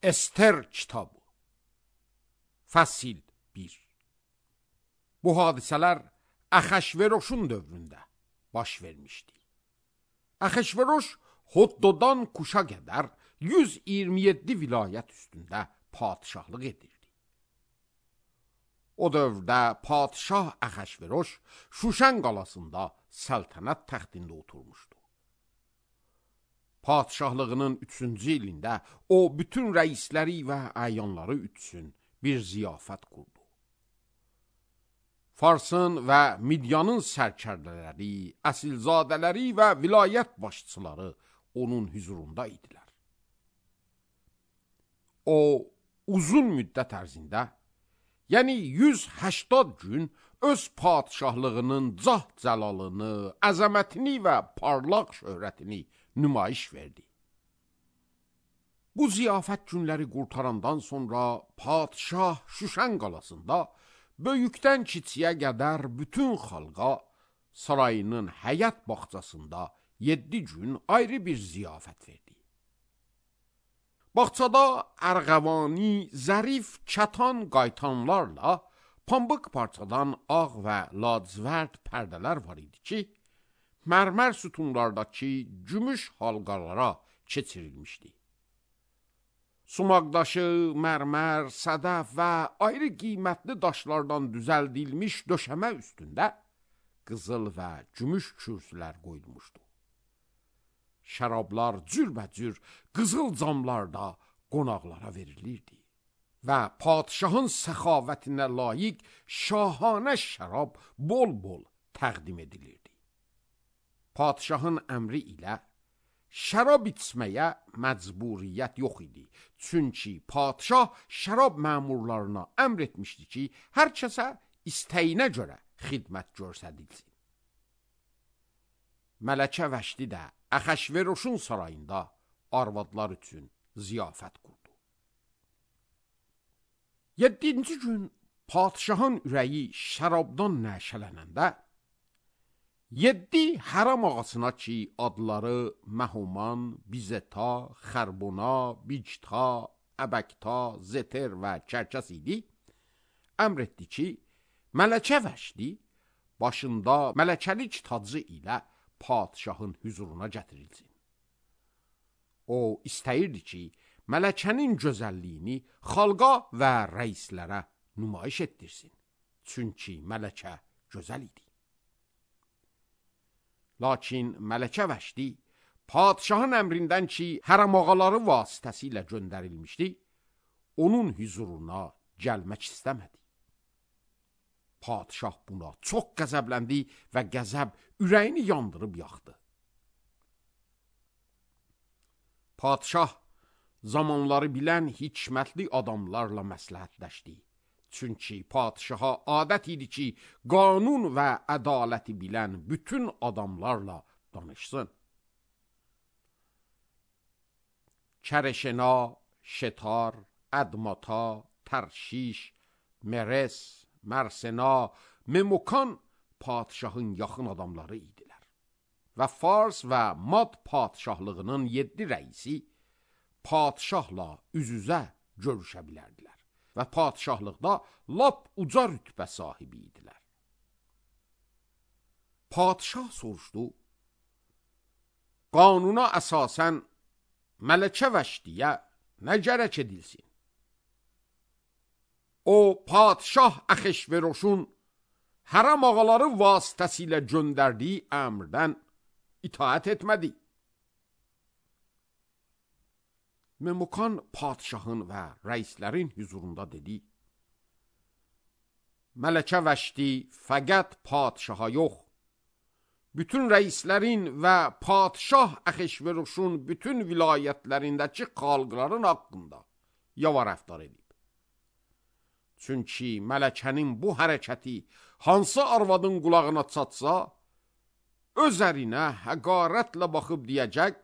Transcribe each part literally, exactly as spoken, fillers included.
Ester kitabı. Fəsil bir. Bu hadisələr Əxəşveroşun dövründə baş vermişdi. Əxəşveroş Hoddodan Kuşa qədər yüz iyirmi yeddi vilayət üstündə padişahlıq edirdi. O dövrdə padişah Əxəşveroş Şuşan qalasında səltənət təxtində oturmuşdu. Padişahlığının üçüncü ilində o bütün rəisləri və əyanları üçün bir ziyafət qurdu. Farsın və Midyanın sərkərdələri, əsilzadələri və vilayət başçıları onun hüzurunda idilər. O, uzun müddət ərzində, yəni yüz həştad gün öz padişahlığının cah-cəlalını, əzəmətini və parlaq şöhrətini nümayiş verdi. Bu ziyafət günləri qurtarandan sonra padişah Şuşan qalasında böyükdən kiçiyə qədər bütün xalqa sarayının həyat bağçasında yeddi gün ayrı bir ziyafət verdi. Bağçada ərğəvani, zərif, çatan qaytanlarla pambıq parçadan ağ və lacivərd pərdələr var idi ki, mərmər sütunlardakı gümüş halqalara keçirilmişdi. Sumaqdaşı, mərmər, sədəf və ayrı qiymətli daşlardan düzəldilmiş döşəmə üstündə qızıl və gümüş kürsülər qoyulmuşdu. Şərablar cürbəcür qızıl camlarda qonaqlara verilirdi və padişahın səxavətinə layiq şahanə şərab bol-bol təqdim edilirdi. Padişahın əmri ilə şərab içməyə məcburiyyət yox idi. Çünki padişah şərab məmurlarına əmr etmişdi ki, hər kəsə istəyinə görə xidmət göstərilsin. Mələkə Vəşdi də Əxəşveroşun sarayında arvadlar üçün ziyafət qurdu. Yeddinci gün padişahın ürəyi şərabdan nəşələnəndə, yeddi hərəm ağasına ki, adları Məhuman, Bizeta, Xərbuna, Bicta, Əbəkta, Zeter və Kərkəs idi, əmr etdi ki, Mələkə Vəşdi başında mələkəlik tacı ilə padişahın hüzuruna gətirilsin. O istəyirdi ki, mələkənin gözəlliyini xalqa və rəislərə nümayiş etdirsin. Çünki mələkə gözəl idi. Lakin Mələkə Vəşdi padişahın əmrindən ki, hərəm ağaları vasitəsilə göndərilmişdi, onun hüzuruna gəlmək istəmədi. Padişah buna çox qəzəbləndi və qəzəb ürəyini yandırıb yaxdı. Padişah zamanları bilən hikmətli adamlarla məsləhətləşdi. Çünki padişaha adət idi ki, qanun və ədaləti bilən bütün adamlarla danışsın. Kərəşena, Şetar, Ədmata, Tərşiş, Meres, Mərsena, Memukan padişahın yaxın adamları idilər. Və Fars və Mad padişahlığının yeddi rəisi padişahla üz-üzə görüşə bilərdilər və padişahlıqda lap uca rütbə sahibi idilər. Padişah soruşdu, qanuna əsasən Mələkə Vəşdiyə nə gərək edilsin? O, padişah Əxəşveroşun hərəm ağaları vasitəsilə göndərdiyi əmrdən itaət etmədi. Memukan padişahın və rəislərin hüzurunda dedi, Mələkə Vəşdi fəqət padişaha yox, bütün rəislərin və padişah Əxəşveroşun bütün vilayətlərindəki xalqların haqqında yava rəftar edib. Çünki mələkənin bu hərəkəti hansı arvadın qulağına çatsa, öz ərinə həqarətlə baxıb deyəcək,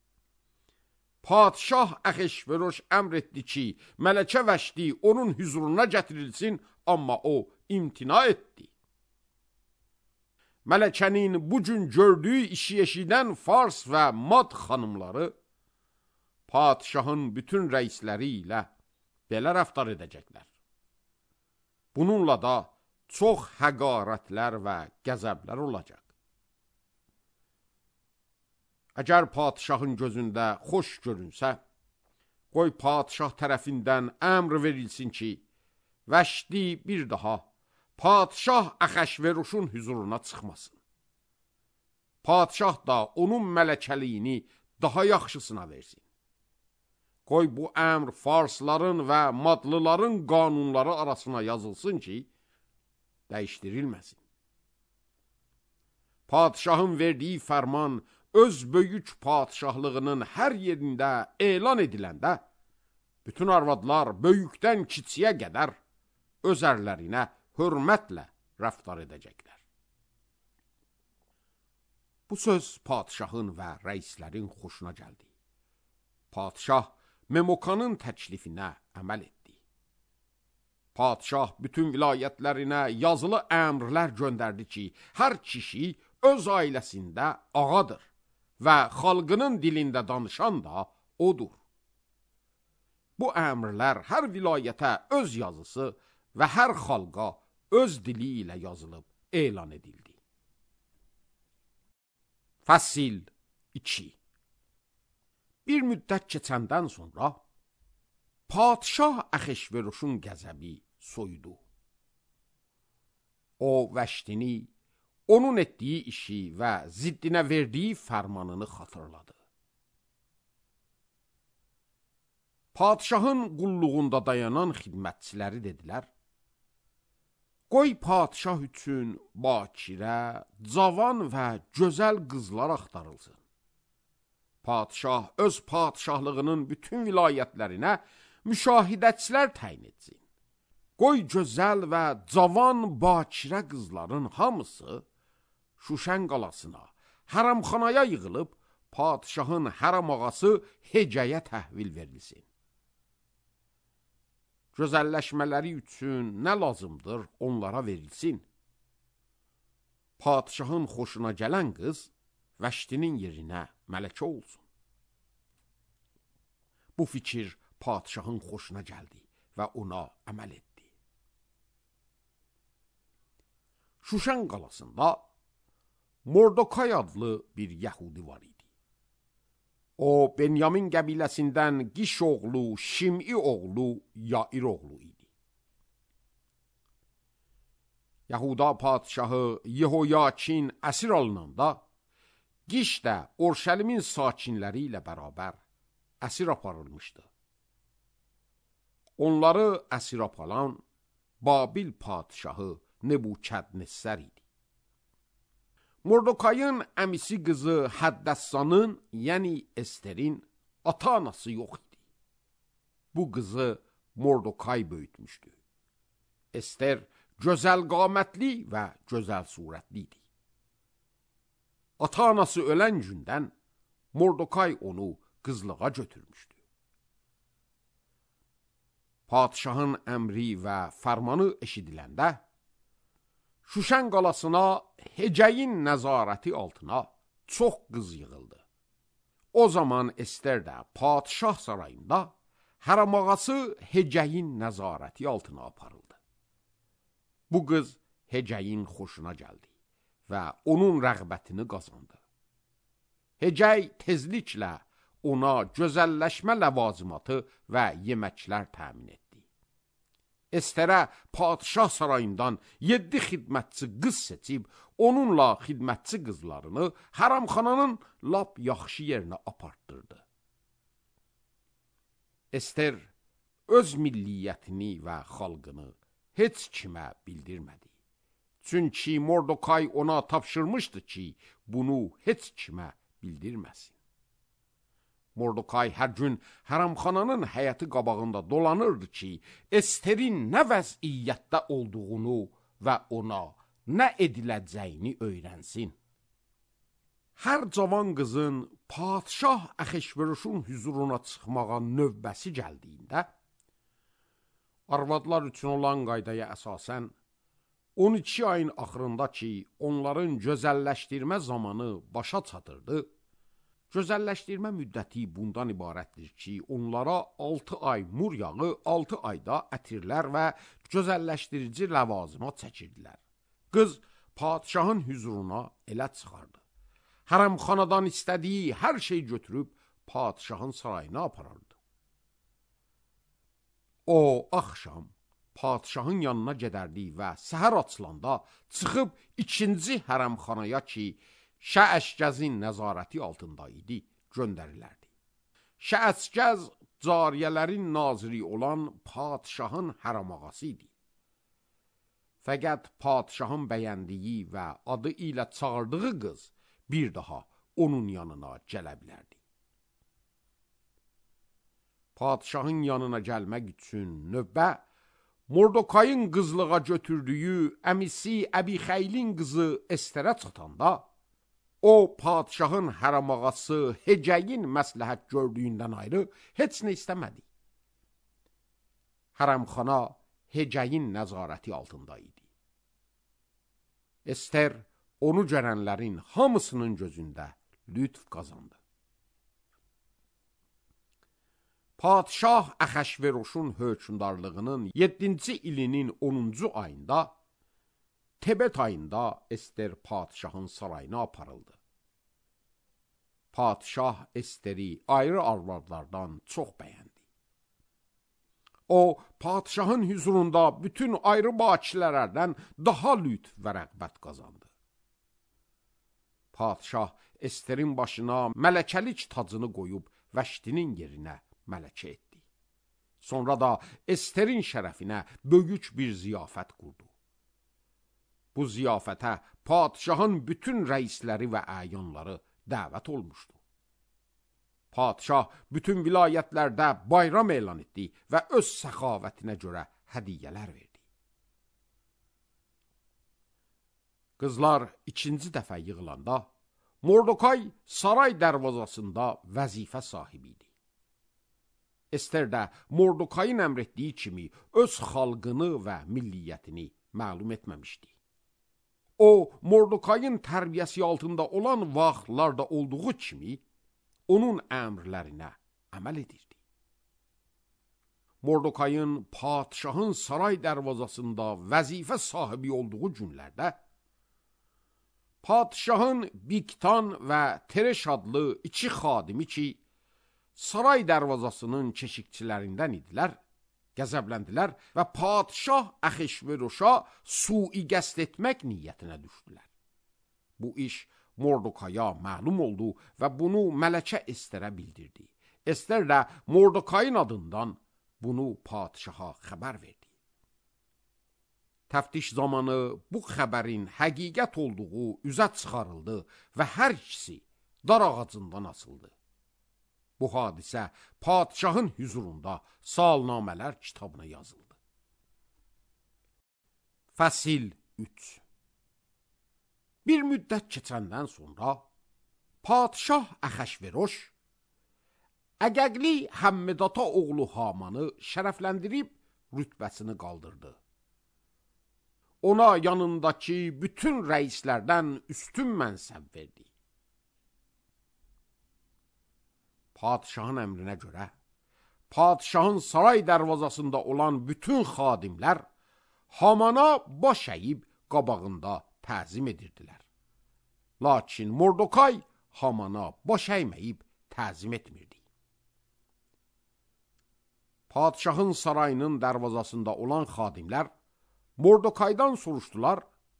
padişah Əxəşveroş əmr etdi ki, Mələkə Vəşdi onun hüzuruna gətirilsin, amma o imtina etdi. Mələkənin bugün gördüyü işi eşidən Fars və Mad xanımları padişahın bütün rəisləri ilə belə rəftar edəcəklər. Bununla da çox həqarətlər və qəzəblər olacaq. Əgər padişahın gözündə xoş görünsə, qoy padişah tərəfindən əmr verilsin ki, Vəşdi bir daha padişah Əxəşveruşun hüzuruna çıxmasın. Padişah da onun mələkəliyini daha yaxşısına versin. Qoy bu əmr farsların və madlıların qanunları arasına yazılsın ki, dəyişdirilməsin. Padişahın verdiyi fərman öz böyük padişahlığının hər yerində elan ediləndə, bütün arvadlar böyükdən kiçiyə qədər öz ərlərinə hörmətlə rəftar edəcəklər. Bu söz padişahın və rəislərin xoşuna gəldi. Padişah Memokanın təklifinə əməl etdi. Padişah bütün vilayətlərinə yazılı əmrlər göndərdi ki, hər kişi öz ailəsində ağadır və xalqının dilində danışan da odur. Bu əmrlər hər vilayətə öz yazısı və hər xalqa öz dili ilə yazılıb elan edildi. Fəsil iki. Bir müddət keçəndən sonra padişah Əxəşveruşun qəzəbi soyudu. O Vəşdini, onun etdiyi işi və ziddinə verdiyi fərmanını xatırladı. Padişahın qulluğunda dayanan xidmətçiləri dedilər, qoy padişah üçün bakirə, cavan və gözəl qızlar axtarılsın. Padişah öz padişahlığının bütün vilayətlərinə müşahidətçilər təyin etsin. Qoy gözəl və cavan bakirə qızların hamısı Şuşən qalasına, hərəmxanaya yığılıb, padişahın hərəm ağası Hecəyə təhvil verilsin. Gözəlləşmələri üçün nə lazımdır onlara verilsin. Padişahın xoşuna gələn qız Vəşdinin yerinə mələkə olsun. Bu fikir padişahın xoşuna gəldi və ona əməl etdi. Şuşən qalasında Mordokay adlı bir yəhudi var idi. O, Benyamin qəbiləsindən Qiş oğlu, Şim'i oğlu, Yair oğlu idi. Yahuda padişahı Yehoyakin əsir alınanda, Qiş də Orşəlimin sakinləri ilə bərabər əsir aparılmışdı. Onları əsir aparan Babil padişahı Nebukadnessar idi. Mordokayın əmisi qızı Həddəssanın, yəni Esterin ata-anası yox idi. Bu qızı Mordokay böyütmüşdü. Ester gözəl qamətli və gözəl surətli idi. Ata-anası ölən gündən Mordokay onu qızlığa götürmüşdü. Padişahın əmri və fərmanı eşidiləndə, Şuşən qalasına Hecəyin nəzarəti altına çox qız yığıldı. O zaman Ester də padişah sarayında hərəm ağası Hecəyin nəzarəti altına aparıldı. Bu qız Hecəyin xoşuna gəldi və onun rəğbətini qazandı. Hecəy tezliklə ona gözəlləşmə ləvazimatı və yeməklər təmin etdi. Esterə padişah sarayından yeddi xidmətçi qız seçib, onunla xidmətçi qızlarını hərəmxananın lap yaxşı yerinə apartdırdı. Ester öz milliyyətini və xalqını heç kimə bildirmədi. Çünki Mordokay ona tapşırmışdı ki, bunu heç kimə bildirməsin. Mordokay hər gün hərəmxananın həyəti qabağında dolanırdı ki, Esterin nə vəziyyətdə olduğunu və ona nə ediləcəyini öyrənsin. Hər cavan qızın padişah Əxəşveruşun hüzuruna çıxmağa növbəsi gəldiyində, arvadlar üçün olan qaydaya əsasən, on iki ayın axırında ki, onların gözəlləşdirmə zamanı başa çatırdı, Gözəlləşdirmə müddəti bundan ibarətdir ki, onlara altı ay mur yağı, altı ayda ətirlər və gözəlləşdirici ləvazimat çəkirdilər. Qız padişahın hüzuruna elə çıxardı. Hərəmxanadan istədiyi hər şey götürüb padişahın sarayına aparardı. O, axşam padişahın yanına gedərdi və səhər açılanda çıxıb ikinci hərəmxanaya ki, Şəəşgəzin nəzarəti altında idi, göndərilərdi. Şəəşgəz cariyələrin naziri olan padişahın hərəmağası idi. Fəqət padişahın bəyəndiyi və adı ilə çağırdığı qız bir daha onun yanına gələ bilərdi. Padişahın yanına gəlmək üçün növbə Mordokayın qızlığa götürdüyü əmisi Əbixəylin qızı Esterə çatanda, o padişahın hərəmağası Hecəyin məsləhət gördüyündən ayrı heç nə istəmədi. Hərəmxana Hecəyin nəzarəti altında idi. Ester onu görənlərin hamısının gözündə lütf qazandı. Padişah Əxəşveroşun hökmdarlığının yeddinci ilinin onuncu ayında, Tebet ayında Ester padişahın sarayına aparıldı. Padişah Esteri ayrı arvadlardan çox bəyəndi. O, padişahın hüzurunda bütün ayrı bakilərdən daha lütf və rəğbət qazandı. Padişah Esterin başına mələkəlik tacını qoyub Vəşdinin yerinə mələkə etdi. Sonra da Esterin şərəfinə böyük bir ziyafət qurdu. Bu ziyafətə padişahın bütün rəisləri və əyanları dəvət olmuşdu. Padişah bütün vilayətlərdə bayram elan etdi və öz səxavətinə görə hədiyyələr verdi. Qızlar ikinci dəfə yığılanda, Mordokay saray dərvazasında vəzifə sahibi idi. Ester də Mordokayın əmr etdiyi kimi öz xalqını və milliyyətini məlum etməmişdi. O, Mordokayın tərbiyəsi altında olan vaxtlarda olduğu kimi, onun əmrlərinə əməl edirdi. Mordokayın padişahın saray dərvazasında vəzifə sahibi olduğu günlərdə, padişahın Biktan və Tereş adlı iki xadimi ki, saray dərvazasının keşikçilərindən idilər, qəzəbləndilər və padişah Əxəşveroşa sui-qəsd etmək niyyətinə düşdülər. Bu iş Mordokaya məlum oldu və bunu mələkə Esterə bildirdi. Ester də Mordokayın adından bunu padişaha xəbər verdi. Təftiş zamanı bu xəbərin həqiqət olduğu üzə çıxarıldı və hər ikisi dar ağacından asıldı. Bu hadisə padişahın hüzurunda salnamələr kitabına yazıldı. Fəsil üç. Bir müddət keçəndən sonra padişah Əxəşveroş Əgəqli Həmmedata oğlu Hamanı şərəfləndirib rütbəsini qaldırdı. Ona yanındakı bütün rəislərdən üstün mənsəb verdi. Padişahın əmrinə görə padişahın saray dərvazasında olan bütün xadimlər Hamana baş əyib qabağında təzim edirdilər. Lakin Mordokay Hamana baş əyməyib təzim etmirdi. Padişahın sarayının dərvazasında olan xadimlər Mordokaydan soruşdular,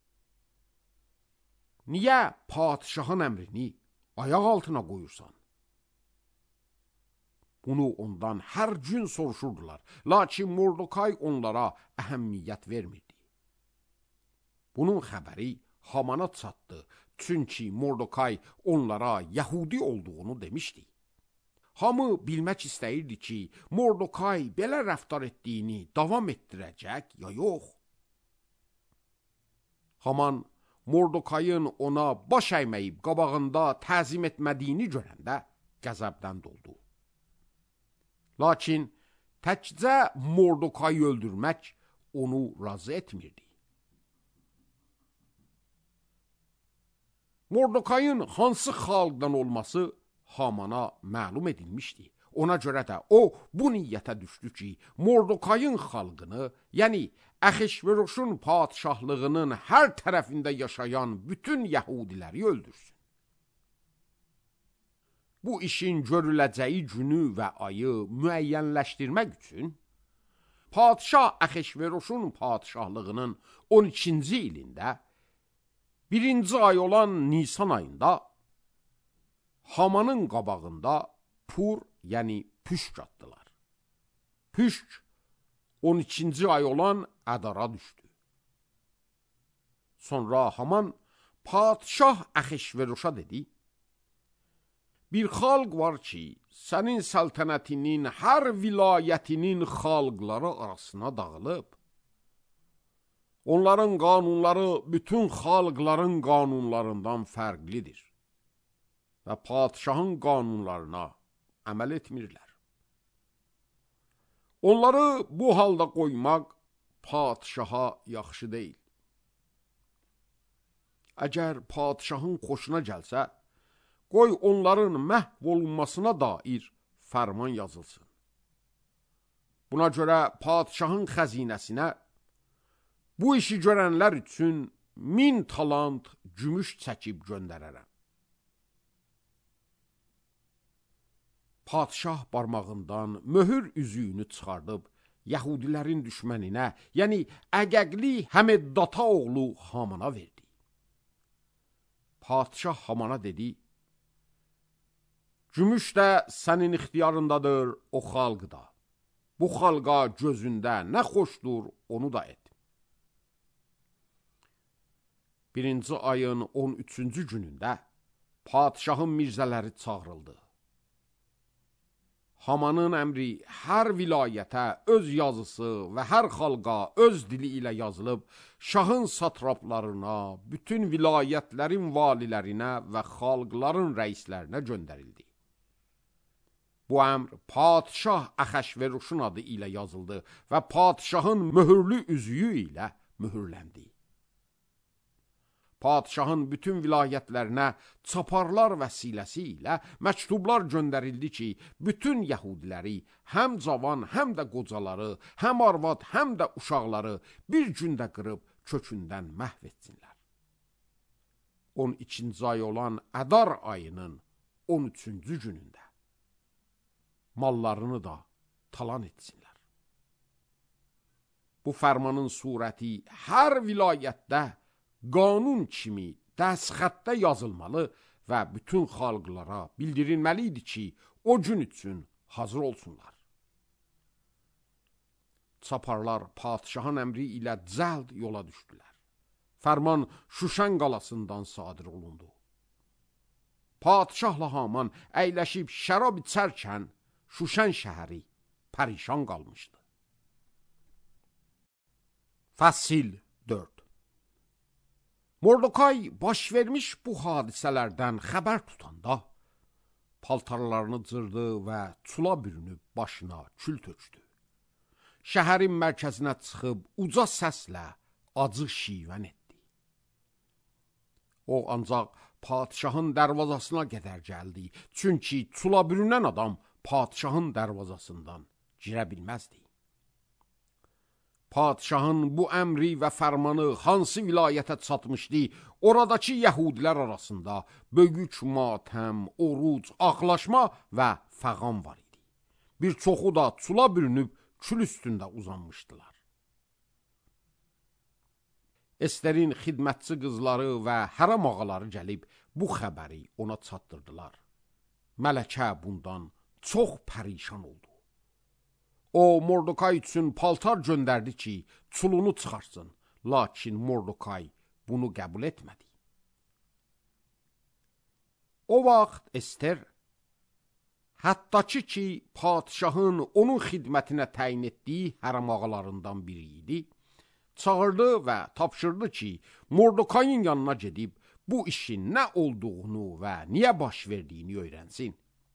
niyə padişahın əmrini ayaq altına qoyursan? Bunu ondan hər gün soruşurdular, lakin Mordokay onlara əhəmmiyyət vermirdi. Bunun xəbəri Hamana çatdı, çünki Mordokay onlara Yəhudi olduğunu demişdi. Hamı bilmək istəyirdi ki, Mordokay belə rəftar etdiyini davam etdirəcək ya yox. Haman Mordokayın ona baş əyməyib qabağında təzim etmədiyini görəndə qəzəbdən doldu. Lakin təkcə Mordokayı öldürmək onu razı etmirdi. Mordokayın hansı xalqdan olması Hamana məlum edilmişdi. Ona görə də o bu niyyətə düşdü ki, Mordokayın xalqını, yəni Əxişveruşun padişahlığının hər tərəfində yaşayan bütün Yəhudiləri öldürsün. Bu işin görüləcəyi günü və ayı müəyyənləşdirmək üçün padişah Əxişveruşun padişahlığının on ikinci ilində birinci ay olan Nisan ayında Hamanın qabağında Pur, yəni püşk atdılar. Püşk on ikinci ay olan Ədara düşdü. Sonra Haman padişah Əxişveruşa dedi: Bir xalq var ki, sənin səltənətinin hər vilayətinin xalqları arasına dağılıb. Onların qanunları bütün xalqların qanunlarından fərqlidir və padişahın qanunlarına əməl etmirlər. Onları bu halda qoymaq padişaha yaxşı deyil. Əgər padişahın xoşuna gəlsə, qoy onların məhv olunmasına dair fərman yazılsın. Buna görə padişahın xəzinəsinə bu işi görənlər üçün min talant gümüş çəkib göndərərəm. Padişah barmağından möhür üzüyünü çıxardıb Yəhudilərin düşməninə, yəni Əqəqli Həmeddata oğlu Hamana verdi. Padişah Hamana dedi: Gümüş də sənin ixtiyarındadır, o xalq da. Bu xalqa gözündə nə xoşdur, onu da et. Birinci ayın on üçüncü günündə padişahın mirzələri çağırıldı. Hamanın əmri hər vilayətə öz yazısı və hər xalqa öz dili ilə yazılıb, şahın satraplarına, bütün vilayətlərin valilərinə və xalqların rəislərinə göndərildi. Bu əmr padişah Əxişveruşun adı ilə yazıldı və padişahın möhürlü üzüyü ilə mühürləndi. Padişahın bütün vilayətlərinə çaparlar vəsiləsi ilə məktublar göndərildi ki, bütün Yəhudiləri, həm cavan, həm də qocaları, həm arvad, həm də uşaqları bir gündə qırıb kökündən məhv etsinlər. on ikinci ay olan Ədar ayının on üçüncü günündə mallarını da talan etsinlər. Bu fərmanın surəti hər vilayətdə qanun kimi dəsxətdə yazılmalı və bütün xalqlara bildirilməli idi ki, o gün üçün hazır olsunlar. Çaparlar padişahın əmri ilə cəld yola düşdülər. Fərman Şuşən qalasından sadir olundu. Padişahla Haman əyləşib şərab içərkən Şuşən şəhəri pərişan qalmışdı. Fəsil dörd. Mordokay baş vermiş bu hadisələrdən xəbər tutanda paltarlarını cırdı və çula bürünüb başına kül tökdü. Şəhərin mərkəzinə çıxıb uca səslə acı şivən etdi. O ancaq padişahın dərvazasına qədər gəldi, çünki çula bürünən adam padişahın dərvazasından girə bilməzdi. Padişahın bu əmri və fərmanı hansı vilayətə çatmışdı, oradakı Yəhudilər arasında böyük matəm, oruc, ağlaşma və fəğan var idi. Bir çoxu da çula bürünüb kül üstündə uzanmışdılar. Esterin xidmətçi qızları və hərəm ağaları gəlib bu xəbəri ona çatdırdılar. Mələkə bundan çox pərişan oldu. O, Mordokay üçün paltar göndərdi ki, çulunu çıxarsın. Lakin Mordokay bunu qəbul etmədi. O vaxt Ester, hətta ki, padişahın onun xidmətinə təyin etdiyi hərəm ağalarından biri idi, çağırdı və tapşırdı ki, Mordokayın yanına gedib bu işin nə olduğunu və niyə baş verdiyini öyrənsin.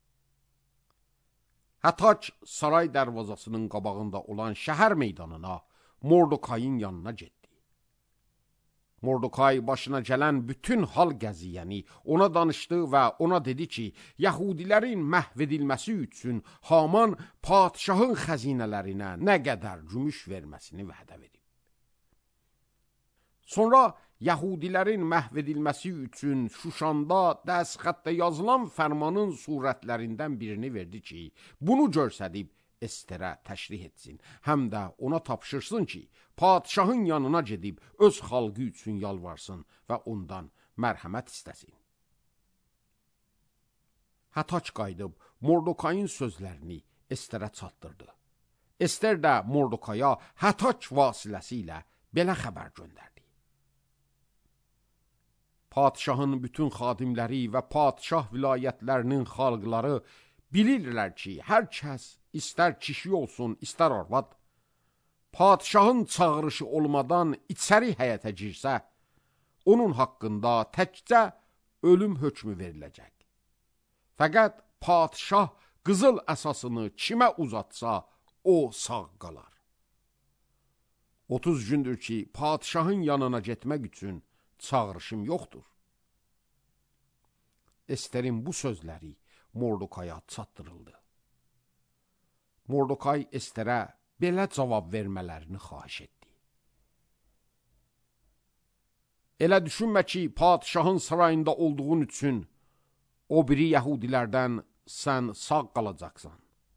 Hətac saray dərvazasının qabağında olan şəhər meydanına Mordokayın yanına getdi. Mordokay başına gələn bütün hal qəziyyəni ona danışdı və ona dedi ki, Yahudilərin məhv edilməsi üçün Haman padşahın xəzinələrinə nə qədər gümüş verməsini vədə verib. Sonra Yahudilərin məhv edilməsi üçün Şuşanda dəstxətdə yazılan fərmanın surətlərindən birini verdi ki, bunu görsədib Esterə təşrih etsin, həm də ona tapşırsın ki, padşahın yanına gedib öz xalqı üçün yalvarsın və ondan mərhəmət istəsin. Hataç qayıdıb Mordokayın sözlərini Esterə çatdırdı. Ester də Mordokaya Hataç vasiləsi belə xəbər göndərdi. Padşahın bütün xadimləri və padşah vilayətlərinin xalqları bilirlər ki, hər kəs, istər kişi olsun, istər arvad, padşahın çağırışı olmadan içəri həyətə girsə, onun haqqında təkcə ölüm hökmü veriləcək. Fəqət padşah qızıl əsasını kimə uzatsa, o sağ qalar. otuz gündür ki, padşahın yanına getmək üçün çağırışım yoxdur. Esterin bu sözləri Mordokaya çatdırıldı. Mordokay Esterə belə cavab vermələrini xahiş etdi. Elə düşünmə ki, padşahın sarayında olduğun üçün o biri Yahudilərdən sən sağ qalacaqsan.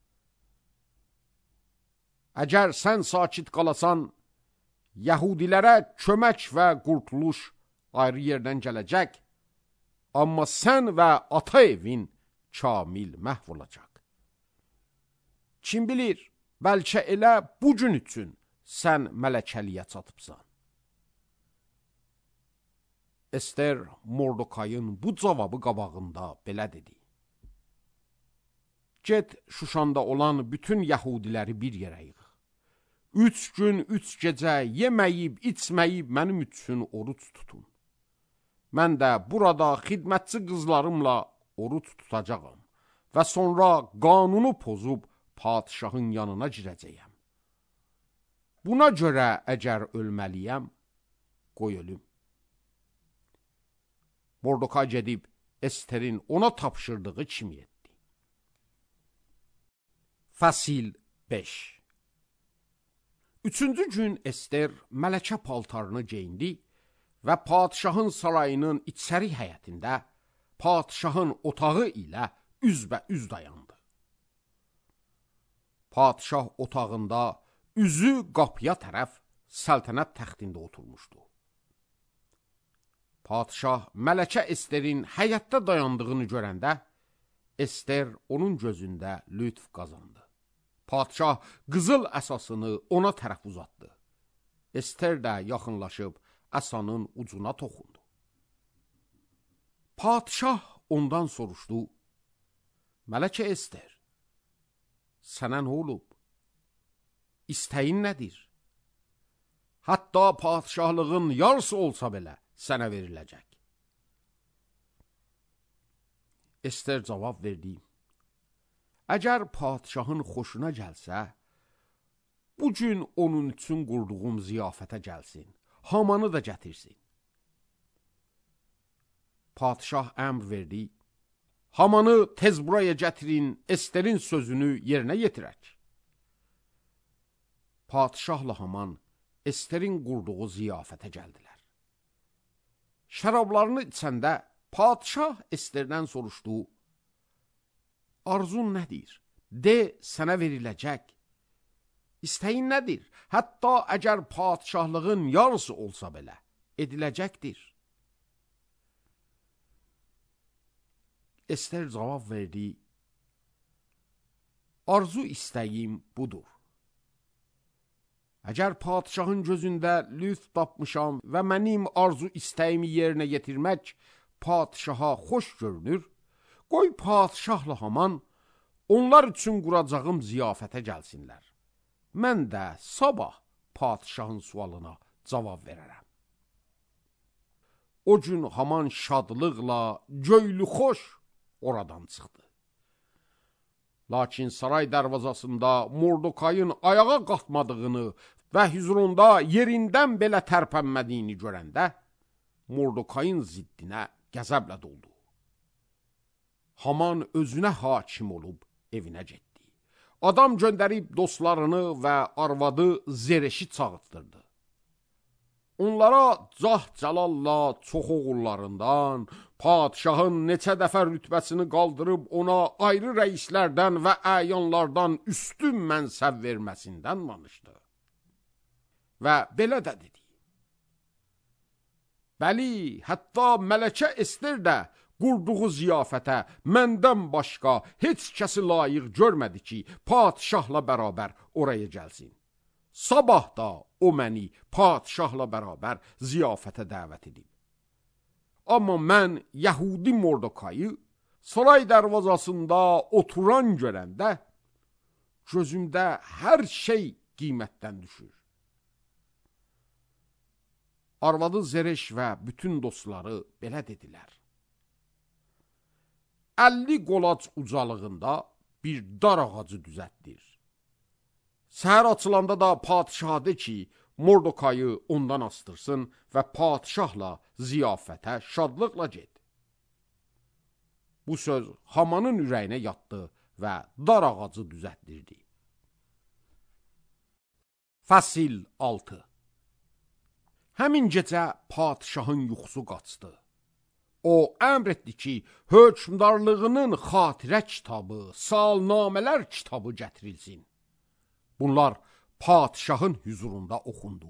Əgər sən sakit qalasan, Yahudilərə kömək və qurtuluş ayrı yerdən gələcək, amma sən və ata evin kamil məhv olacaq. Kim bilir, bəlkə elə bu gün üçün sən mələkəliyə çatıbsan. Ester Mordokayın bu cavabı qabağında belə dedi. Get Şuşanda olan bütün Yahudiləri bir yerə yığ. Üç gün, üç gecə yeməyib, içməyib mənim üçün oruç tutun. Mən də burada xidmətçi qızlarımla oruç tutacağam və sonra qanunu pozub padşahın yanına girəcəyəm. Buna görə əgər ölməliyəm, qoy ölüm. Mordokay gedib Esterin ona tapşırdığı kimi etdi. Fəsil beş. Üçüncü gün Ester mələkə paltarını geyindi və padşahın sarayının içəri həyətində padşahın otağı ilə üzbə-üz dayandı. Padşah otağında üzü qapıya tərəf səltənət təxtində oturmuşdu. Padşah mələkə Esterin həyətdə dayandığını görəndə, Ester onun gözündə lütf qazandı. Padşah qızıl əsasını ona tərəf uzatdı. Ester də yaxınlaşıb əsanın ucuna toxundu. Padşah ondan soruşdu, Mələkə Ester, sənə nə olub? İstəyin nədir? Hətta padşahlığın yarısı olsa belə sənə veriləcək. Ester cavab verdi, əgər padşahın xoşuna gəlsə, bu gün onun üçün qurduğum ziyafətə gəlsin, Hamanı da gətirsin. Padşah əmr verdi, Hamanı tez buraya gətirin, Esterin sözünü yerinə yetirək. Padşahla Haman Esterin qurduğu ziyafətə gəldilər. Şərablarını içəndə padşah Esterdən soruşdu, arzun nədir? De, sənə veriləcək. İstəyin nədir? Hətta əgər padşahlığın yarısı olsa belə, ediləcəkdir. Ester cavab verdi, arzu istəyim budur. Əgər padşahın gözündə lütf tapmışam və mənim arzu istəyimi yerinə yetirmək padşaha xoş görünür, qoy padşahla Haman onlar üçün quracağım ziyafətə gəlsinlər. Mən də sabah padşahın sualına cavab verərəm. O gün Haman şadlıqla, göylü xoş oradan çıxdı. Lakin saray dərvazasında Mordokayın ayağa qalxmadığını və hüzurunda yerindən belə tərpənmədiyini görəndə, Mordokayın ziddinə qəzəblə doldu. Haman özünə hakim olub evinə getdi. Adam göndərib dostlarını və arvadı Zereşi çağırtdırdı. Onlara cah-cəlalla çox oğullarından, padişahın neçə dəfə rütbəsini qaldırıb ona ayrı rəislərdən və əyanlardan üstün mənsəb verməsindən danışdı. Və belə də dedi. Bəli, hətta Mələkə Ester də qurduğu ziyafətə məndən başqa heç kəsi layiq görmədi ki, padişahla bərabər oraya gəlsin. Sabah da o məni padişahla bərabər ziyafətə dəvət edib. Amma mən Yəhudi Mordokayı saray dərvazasında oturan görəndə gözümdə hər şey qiymətdən düşür. Arvadı Zereş və bütün dostları belə dedilər. əlli qolac ucalığında bir dar ağacı düzətdir. Səhər açılanda da padişaha de ki, Mordokayı ondan astırsın və padişahla ziyafətə şadlıqla get. Bu söz Hamanın ürəyinə yatdı və dar ağacı düzətdirdi. Fəsil altı. Həmin gecə padişahın yuxusu qaçdı. O əmr etdi ki, hökmdarlığının xatirə kitabı, salnamələr kitabı gətirilsin. Bunlar padişahın hüzurunda oxundu.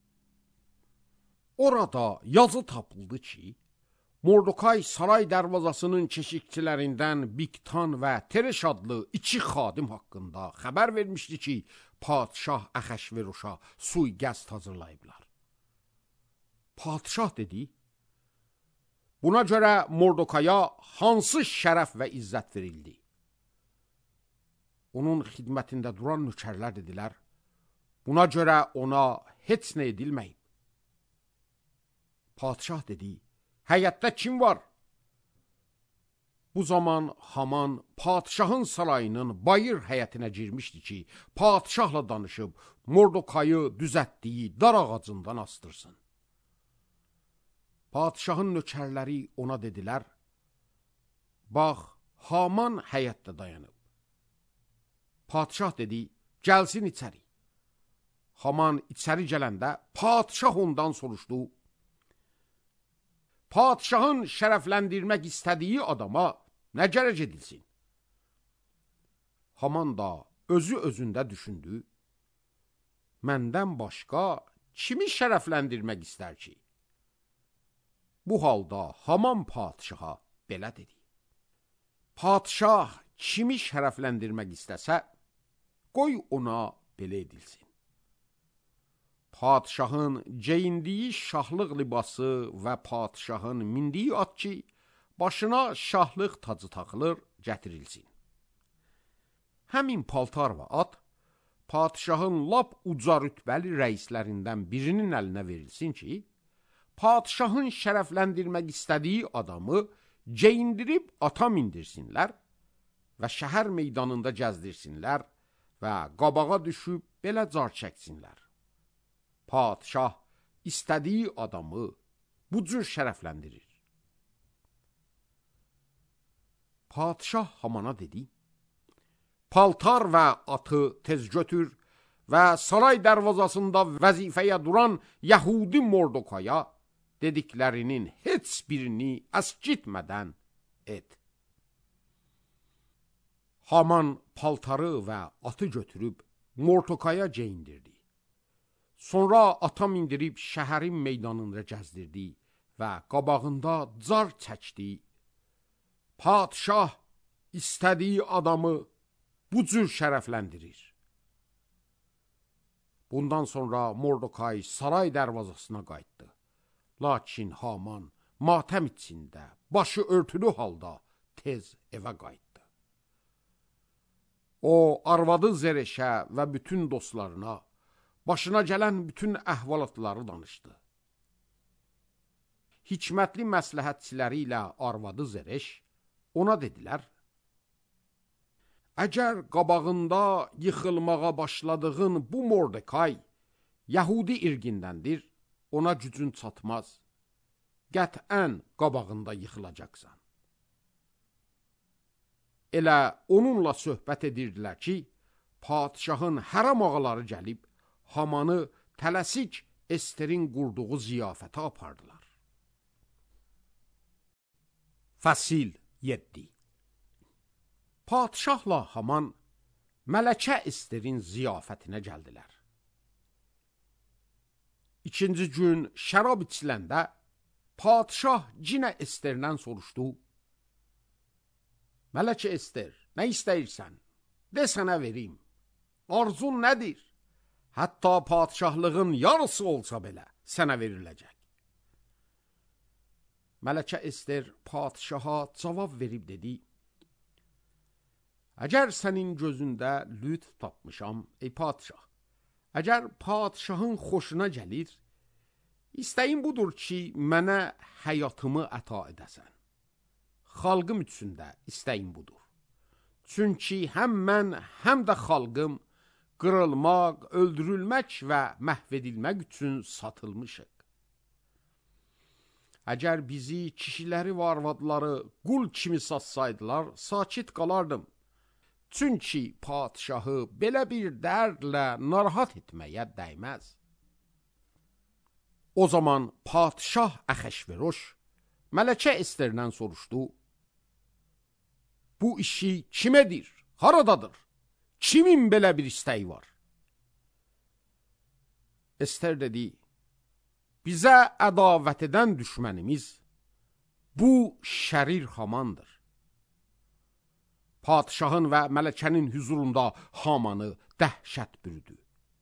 Orada yazı tapıldı ki, Mordokay saray dərvazasının keşikçilərindən Biktan və Tereş adlı iki xadim haqqında xəbər vermişdi ki, padişah Əhəşveroşa sui-qəsd hazırlayıblar. Padişah dedi, buna görə Mordokaya hansı şərəf və izzət verildi? Onun xidmətində duran nökərlər dedilər, buna görə ona heç nə edilməyib. Padişah dedi, həyətdə kim var? Bu zaman Haman padişahın sarayının bayır həyətinə girmişdi ki, padişahla danışıb Mordokayı düzətdiyi dar ağacından astırsın. Padişahın nökərləri ona dedilər, bax, Haman həyətdə dayanıb. Padişah dedi, gəlsin içəri. Haman içəri gələndə padişah ondan soruşdu, padişahın şərəfləndirmək istədiyi adama nə gərək edilsin? Haman da özü özündə düşündü, məndən başqa kimi şərəfləndirmək istər ki? Bu halda Haman padişaha belə dedi. Padişah kimi şərəfləndirmək istəsə, qoy ona belə edilsin. Padişahın geyindiyi şahlıq libası və padişahın mindiyi at ki, başına şahlıq tacı taxılır, gətirilsin. Həmin paltar və at, padişahın lap uca rütbəli rəislərindən birinin əlinə verilsin ki, padişahın şərəfləndirmək istədiyi adamı geyindirib ata mindirsinlər və şəhər meydanında gəzdirsinlər və qabağa düşüb belə car çəksinlər. Padişah istədiyi adamı bu cür şərəfləndirir. Padişah Hamana dedi, paltar və atı tez götür və saray dərvazasında vəzifəyə duran Yəhudi Mordokaya dediklərinin heç birini əskitmədən et. Haman paltarı və atı götürüb Mordokaya geyindirdi. Sonra ata mindirib şəhərin meydanında gəzdirdi və qabağında car çəkdi. Padişah istədiyi adamı bu cür şərəfləndirir. Bundan sonra Mordokay saray dərvazasına qayıtdı. Lakin Haman matəm içində, başı örtülü halda tez evə qayıtdı. O, arvadı Zereşə və bütün dostlarına başına gələn bütün əhvalatları danışdı. Hikmətli məsləhətçiləri ilə arvadı Zereş ona dedilər, əgər qabağında yıxılmağa başladığın bu Mordekay Yəhudi irqindəndir, ona gücün çatmaz. qətən qabağında yıxılacaqsan. Elə onunla söhbət edirdilər ki, padişahın hərəm ağaları gəlib, Hamanı tələsik Esterin qurduğu ziyafətə apardılar. Fəsil yeddi. Padişahla Haman Mələkə Esterin ziyafətinə gəldilər. İkinci gün şərab içiləndə padişah cinə Esterdən soruşdu: Mələkə Ester, nə istəyirsən? De sənə verim. Arzun nədir? Hətta padişahlığın yarısı olsa belə sənə veriləcək. Mələkə Ester padişaha cavab verib dedi: Əgər sənin gözündə lütf tapmışam, ey padişah, əgər padişahın xoşuna gəlir, istəyim budur ki, mənə həyatımı əta edəsən. Xalqım üçün də istəyim budur. Çünki həm mən, həm də xalqım qırılmaq, öldürülmək və məhv edilmək üçün satılmışıq. Əgər bizi, kişiləri və arvadları qul kimi satsaydılar, sakit qalardım. Çünki padişahı belə bir dərdlə narahat etməyə dəyməz. O zaman padişah Əxəşveroş Mələkə Esterdən soruşdu: Bu işi kim edir? Haradadır? Kimin belə bir istəyi var? Ester dedi: Bizə ədavət edən düşmənimiz bu şərir Hamandır. Padişahın və mələkənin huzurunda Hamanı dəhşət bürüdü.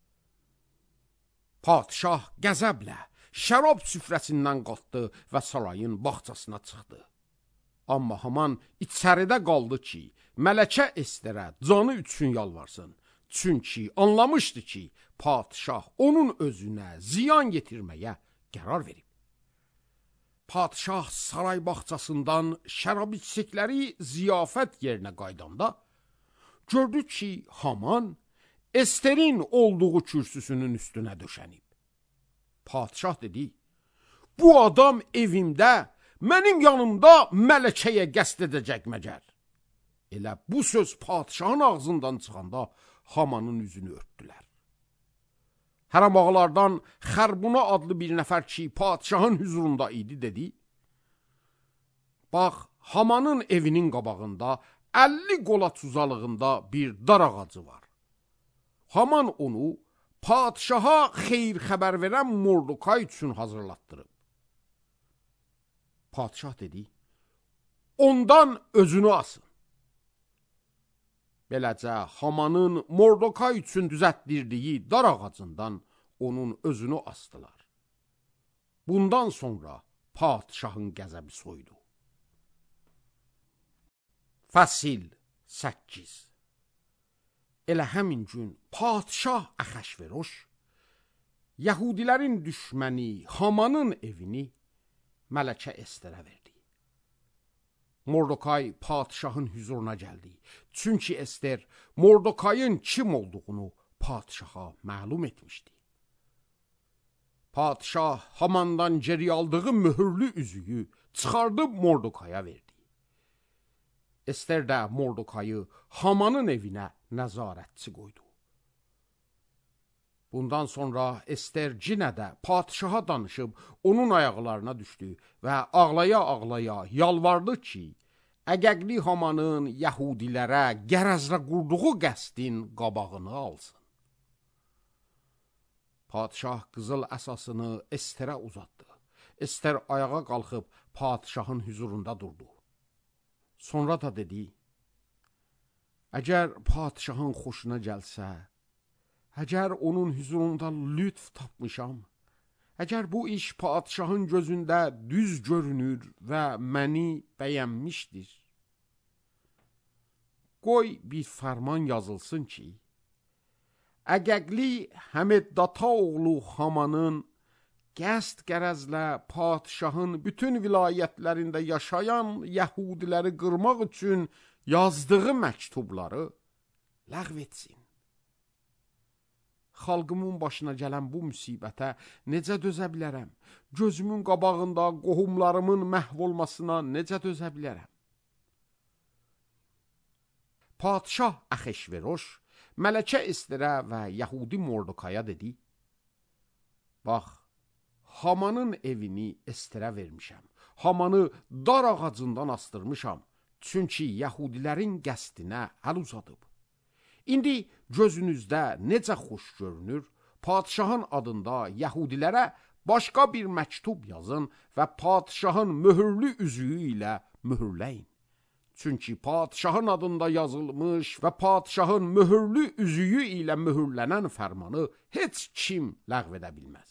Padişah qəzəblə şərab süfrəsindən qalxdı və sarayın bağçasına çıxdı. Amma Haman içəridə qaldı ki, Mələkə Esterə canı üçün yalvarsın. Çünki anlamışdı ki, padişah onun özünə ziyan yetirməyə qərar verib. Padişah saray bağçasından şərab içdikləri ziyafət yerinə qaydanda gördü ki, Haman Esterin olduğu kürsüsünün üstünə döşənib. Padişah dedi: Bu adam evimdə, mənim yanımda mələkəyə qəsd edəcək məgər? Elə bu söz padişahın ağzından çıxanda Hamanın üzünü örtdülər. Hərəm ağalardan Xərbuna adlı bir nəfər ki, padişahın huzurunda idi, dedi: Bax, Hamanın evinin qabağında əlli qolat uzalığında bir dar ağacı var. Haman onu padişaha xeyir xəbər verən Mordokay üçün hazırlatdırıb. Padişah dedi: Ondan özünü asın. Beləcə Hamanın Mordokay üçün düzəltdirdiyi dar ağacından onun özünü asdılar. Bundan sonra padişahın qəzəbi soydu. Fəsil səkkiz. Elə həmin gün padişah Əxəşveroş Yəhudilərin düşməni Hamanın evini Mələkə Esterə verdi. Mordokay padişahın huzuruna gəldi. Çünki Ester Mordokayın kim olduğunu padişaha məlum etmişdi. Padişah Hamandan geri aldığı mühürlü üzüyü çıxardıb Mordokaya verdi. Ester də Mordokayı Hamanın evinə nəzarətçi qoydu. Bundan sonra Ester cinə də padişaha danışıb onun ayaqlarına düşdü və ağlaya-ağlaya yalvardı ki, Əgəqli Hamanın Yəhudilərə qərəzlə qurduğu qəsdin qabağını alsın. Padişah qızıl əsasını Esterə uzatdı. Ester ayağa qalxıb padişahın huzurunda durdu. Sonra da dedi: Əgər padişahın xoşuna gəlsə, əgər onun huzurunda lütf tapmışam, əgər bu iş padişahın gözündə düz görünür və məni bəyənmişdir, qoy bir fərman yazılsın ki, Əgəqli Həmeddata oğlu Hamanın qəsd qərəzlə padişahın bütün vilayətlərində yaşayan Yəhudiləri qırmaq üçün yazdığı məktubları ləğv etsin. xalqımın başına gələn bu müsibətə necə dözə bilərəm? Gözümün qabağında qohumlarımın məhv olmasına necə dözə bilərəm? Padşah Axeşveroş Mələkə Esterə və Yəhudi Mordokaya dedi: Bax, Hamanın evini Esterə vermişəm. Hamanı dar ağacından astırmışam. Çünki Yəhudilərin qəsdinə əl uzadıb. İndi gözünüzdə necə xoş görünür, padşahın adında Yəhudilərə başqa bir məktub yazın və padşahın möhürlü üzüyü ilə mühürləyin. Çünki padşahın adında yazılmış və padşahın möhürlü üzüyü ilə mühürlənən fərmanı heç kim ləğv edə bilməz.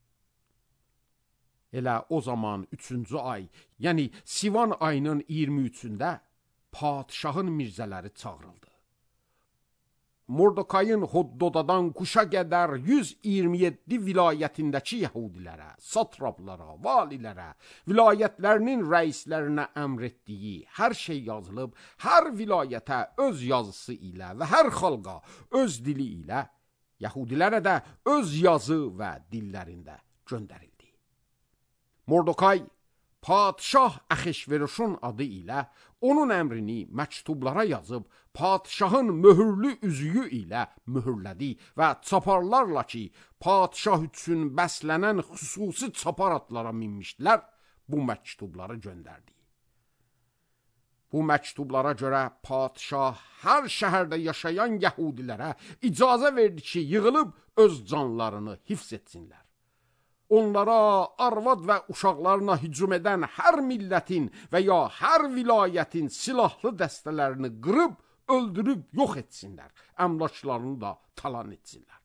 Elə o zaman üçüncü ay, yəni Sivan ayının iyirmi üçündə padşahın mirzələri çağırıldı. Mordokayın Hoddodadan Kuşa qədər yüz iyirmi yeddi vilayətindəki Yəhudilərə, satraplara, valilərə, vilayətlərinin rəislərinə əmr etdiyi hər şey yazılıb, hər vilayətə öz yazısı ilə və hər xalqa öz dili ilə, Yəhudilərə də öz yazı və dillərində göndərildi. Mordokay, padşah Axeşveroşun adı ilə onun əmrini məktublara yazıb, padşahın möhürlü üzüyü ilə mühürlədi və çaparlarla ki, padşah üçün bəslənən xüsusi çapar atlara minmişdilər, bu məktubları göndərdi. Bu məktublara görə padşah hər şəhərdə yaşayan Yəhudilərə icazə verdi ki, yığılıb öz canlarını hifz etsinlər. Onlara, arvad və uşaqlarına hücum edən hər millətin və ya hər vilayətin silahlı dəstələrini qırıb, öldürüb yox etsinlər, əmlaklarını da talan etsinlər.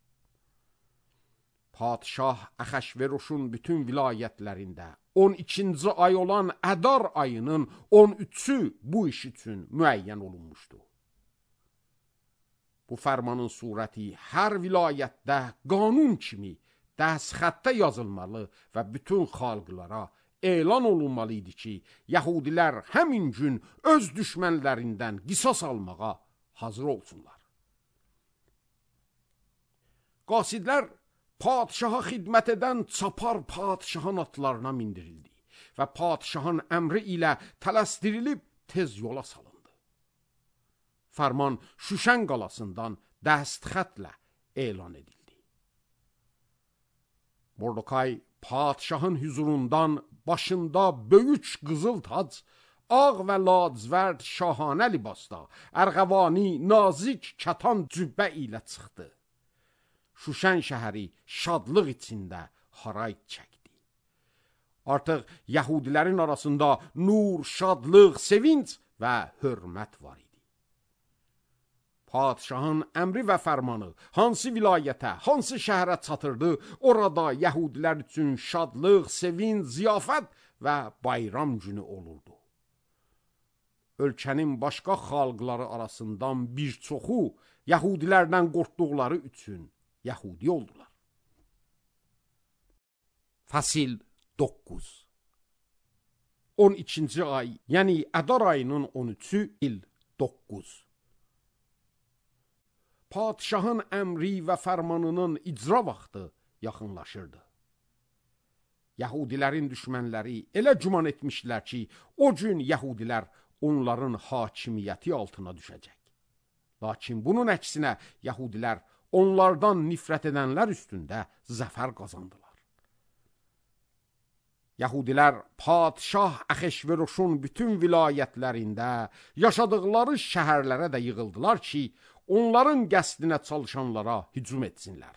Padşah Axeşveroşun bütün vilayətlərində on ikinci ay olan Ədar ayının on üçü bu iş üçün müəyyən olunmuşdu. Bu fərmanın surəti hər vilayətdə qanun kimi dəstxətdə yazılmalı və bütün xalqlara elan olunmalı idi ki, Yəhudilər həmin gün öz düşmənlərindən qisas almağa hazır olsunlar. Qasidlər padşaha xidmət edən çapar padşahın atlarına mindirildi və padşahın əmri ilə tələsdirilib tez yola salındı. Fərman Şuşən qalasından dəstxətlə elan edildi. Mordokay padşahın hüzurundan başında böyük qızıl tac, ağ və lacivərd şahanə libasda, ərğəvani, nazik, kətan cübbə ilə çıxdı. Şuşən şəhəri şadlıq içində haray çəkdi. Artıq Yəhudilərin arasında nur, şadlıq, sevinç və hörmət var idi. Padşahın əmri və fərmanı hansı vilayətə, hansı şəhərə çatırdı, orada Yəhudilər üçün şadlıq, sevinç, ziyafət və bayram günü olurdu. Ölkənin başqa xalqları arasından bir çoxu Yəhudilərdən qorxduqları üçün Yəhudi oldular. Fəsil doqquz. on ikinci ay, yəni Ədar ayının on üçü il doqquz. Padşahın əmri və fərmanının icra vaxtı yaxınlaşırdı. Yəhudilərin düşmənləri elə güman etmişdilər ki, o gün Yəhudilər onların hakimiyyəti altına düşəcək. Lakin bunun əksinə Yəhudilər onlardan nifrət edənlər üstündə zəfər qazandılar. Yəhudilər padşah Axeşveroşun bütün vilayətlərində yaşadıqları şəhərlərə də yığıldılar ki, onların qəsdinə çalışanlara hücum etsinlər.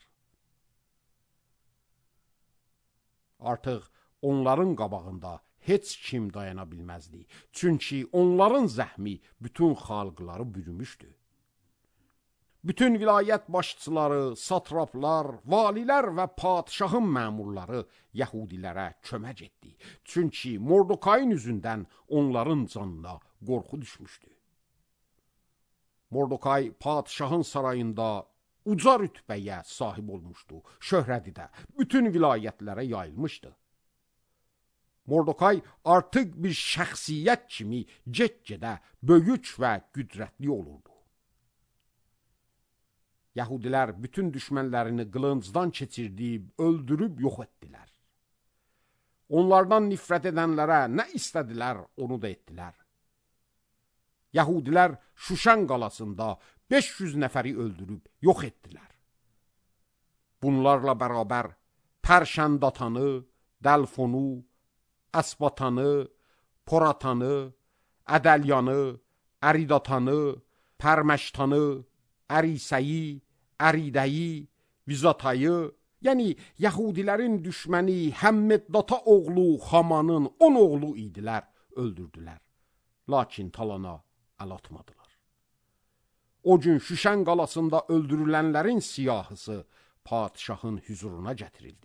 Artıq onların qabağında heç kim dayana bilməzdi. Çünki onların zəhmi bütün xalqları bürümüşdü. Bütün vilayət başçıları, satraplar, valilər və padşahın məmurları Yəhudilərə kömək etdi. Çünki Mordokayın üzündən onların canına qorxu düşmüşdü. Mordokay padşahın sarayında uca rütbəyə sahib olmuşdu. Şöhrəti də bütün vilayətlərə yayılmışdı. Mordokay artıq bir şəxsiyyət kimi get-gedə böyük və qüdrətli olurdu. Yahudilər bütün düşmənlərini qılıncdan keçirdib, öldürüb yox etdilər. Onlardan nifrət edənlərə nə istədilər, onu da etdilər. Yahudilər Şuşan qalasında beş yüz nəfəri öldürüb yox etdilər. Bunlarla bərabər Pərşəndatanı, Dəlfonu, Əsbatanı, Poratanı, Ədəlyanı, Əridatanı, Pərməştanı, Ərisəyi, Əridəyi, Vizatayı, yəni Yahudilərin düşməni Həmmeddata oğlu Hamanın on oğlu idilər, öldürdülər. Lakin talana əl atmadılar. O gün Şüşən qalasında öldürülənlərin siyahısı padişahın hüzuruna gətirildi.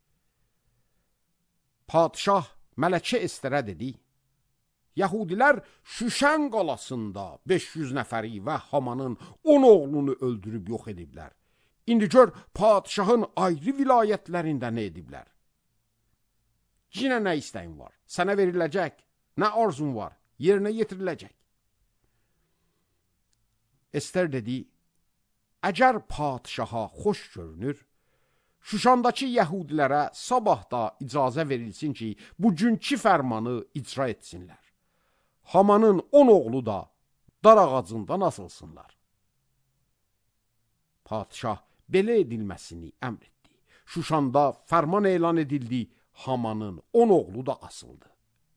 Padişah Mələkə Esterə dedi, Yahudilər Şüşən qalasında beş yüz nəfəri və Hamanın on oğlunu öldürüb yox ediblər. İndi gör, padişahın ayrı vilayətlərində nə ediblər? Yenə nə istəyin var? Sənə veriləcək. Nə arzun var? Yerinə yetiriləcək. Ester dedi, əgər padişaha xoş görünür, Şuşandakı Yahudilərə sabah da icazə verilsin ki, bugünkü fərmanı icra etsinlər. Hamanın on oğlu da dar ağacından asılsınlar. Padişah belə edilməsini əmr etdi. Şuşanda fərman elan edildi, Hamanın on oğlu da asıldı.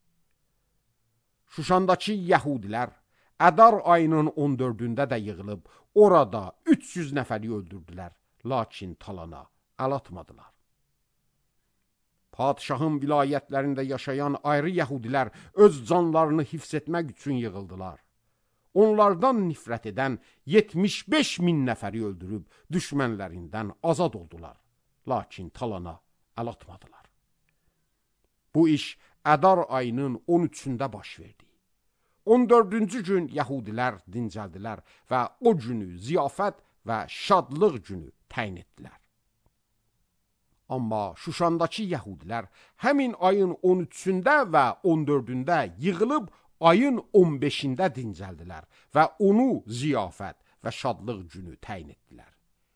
Şuşandakı Yahudilər Ədar ayının on dördündə də yığılıb, orada üç yüz nəfəri öldürdülər, lakin talana əl atmadılar. Padişahın vilayətlərində yaşayan ayrı Yahudilər öz canlarını hifz etmək üçün yığıldılar. Onlardan nifrət edən yetmiş beş min nəfəri öldürüb düşmənlərindən azad oldular, lakin talana əl atmadılar. Bu iş Ədar ayının on üçündə baş verdi. on dördüncü gün Yahudilər dincəldilər və o günü ziyafət və şadlıq günü təyin etdilər. Amma Şuşandakı Yahudilər həmin ayın on üçündə və on dördündə yığılıb ayın on beşində dincəldilər və onu ziyafət və şadlıq günü təyin etdilər.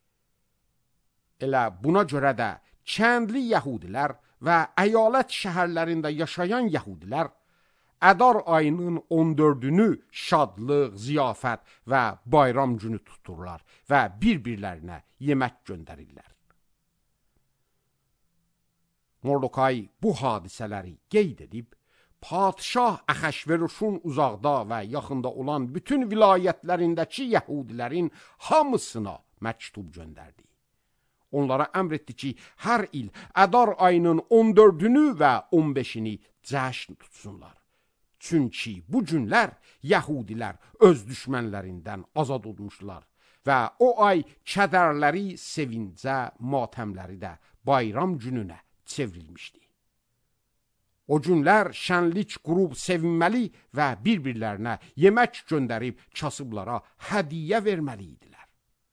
Elə buna görə də kəndli Yahudilər və əyalət şəhərlərində yaşayan Yahudilər Ədar ayının on dördünü şadlıq, ziyafət və bayram günü tuturlar və bir-birlərinə yemək göndərirlər. Mordokay bu hadisələri qeyd edib, padişah Əhəşveruşun uzaqda və yaxında olan bütün vilayətlərindəki Yahudilərin hamısına məktub göndərdi. Onlara əmr etdi ki, hər il Ədar ayının on dördünü və on beşini cəşn tutsunlar. Çünki bu günlər Yahudilər öz düşmənlərindən azad olmuşlar və o ay kədərləri sevincə, matəmləri də bayram gününə çevrilmişdi. O günlər şənlik qurub sevinməli və bir-birlərinə yemək göndərib kasıblara hədiyyə verməli idilər.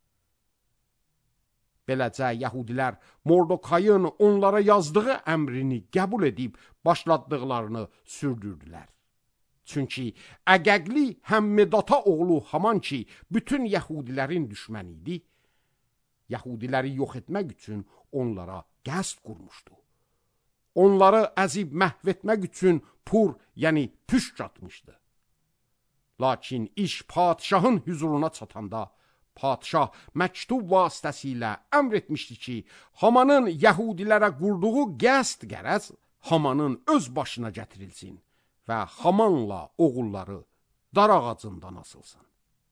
Beləcə Yahudilər Mordokayın onlara yazdığı əmrini qəbul edib başladıqlarını sürdürdülər. Çünki Əqəqli Həmmedata oğlu Haman ki, bütün Yahudilərin düşməni idi, Yahudiləri yox etmək üçün onlara qəsd qurmuşdu. Onları əzib məhv etmək üçün pur, yəni püşk atmışdı. Lakin iş padişahın hüzuruna çatanda, padişah məktub vasitəsilə əmr etmişdi ki, Hamanın Yahudilərə qurduğu qəsd qərəz Hamanın öz başına gətirilsin və Hamanla oğulları dar ağacından asılsın.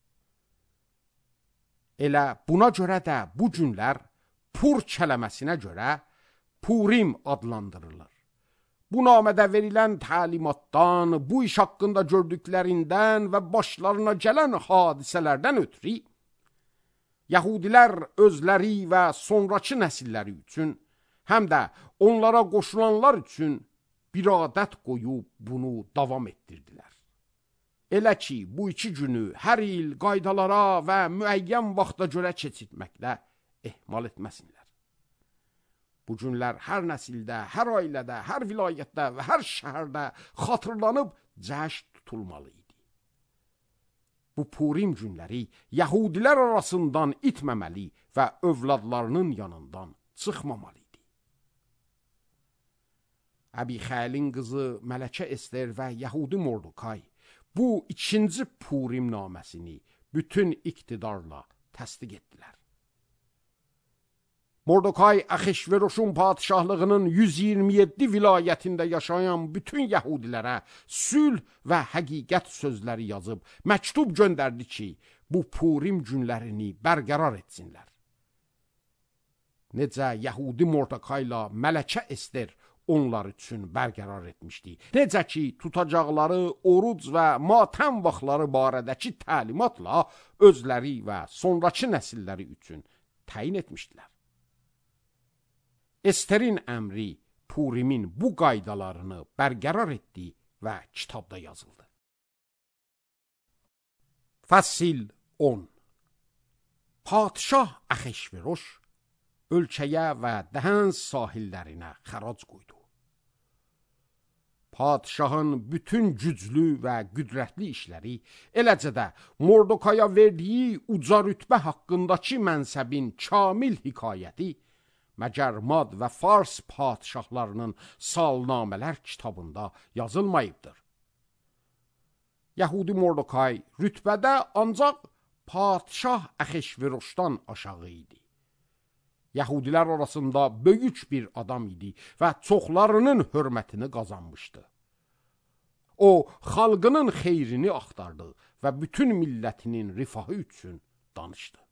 Elə buna görə də bu günlər pur kələməsinə görə Purim adlandırılır. Bu namədə verilən təlimatdan, bu iş haqqında gördüklərindən və başlarına gələn hadisələrdən ötürü, Yahudilər özləri və sonraki nəsilləri üçün, həm də onlara qoşulanlar üçün bir adət qoyub bunu davam etdirdilər. Elə ki, bu iki günü hər il qaydalara və müəyyən vaxta görə keçirtməklə ehmal etməsinlər. Bu günlər hər nəsildə, hər ailədə, hər vilayətdə və hər şəhərdə xatırlanıb cəşn tutulmalı idi. bu Purim günləri Yəhudilər arasından itməməli və övladlarının yanından çıxmamalı idi. Əbixəlin qızı Mələkə Ester və Yəhudi Mordokay bu ikinci Purim naməsini bütün iqtidarla təsdiq etdilər. Mordokay Axeşveroşun padişahlığının yüz iyirmi yeddi vilayətində yaşayan bütün Yəhudilərə sülh və həqiqət sözləri yazıb məktub göndərdi ki, bu Purim günlərini bərqərar etsinlər. Necə Yəhudi Mordokayla Mələkə Ester onlar üçün bərqərar etmişdi. Necə ki, tutacaqları oruc və matəm vaxtları barədəki təlimatla özləri və sonraki nəsilləri üçün təyin etmişdilər. Esterin əmri Purimin bu qaydalarını bərqərar etdi və kitabda yazıldı. Fəsil on. Padişah Axeşveroş ölkəyə və Dəhəns sahillərinə xərac qoydu. Padişahın bütün güclü və qüdrətli işləri, eləcə də Mordokaya verdiyi uca rütbə haqqındakı mənsəbin kamil hekayəti Məcərmad və Fars padişahlarının salnamələr kitabında yazılmayıbdır. Yəhudi Mordokay rütbədə ancaq padişah Axeşveroşdan aşağı idi. Yəhudilər arasında böyük bir adam idi və çoxlarının hörmətini qazanmışdı. O, xalqının xeyrini axtardı və bütün millətinin rifahı üçün danışdı.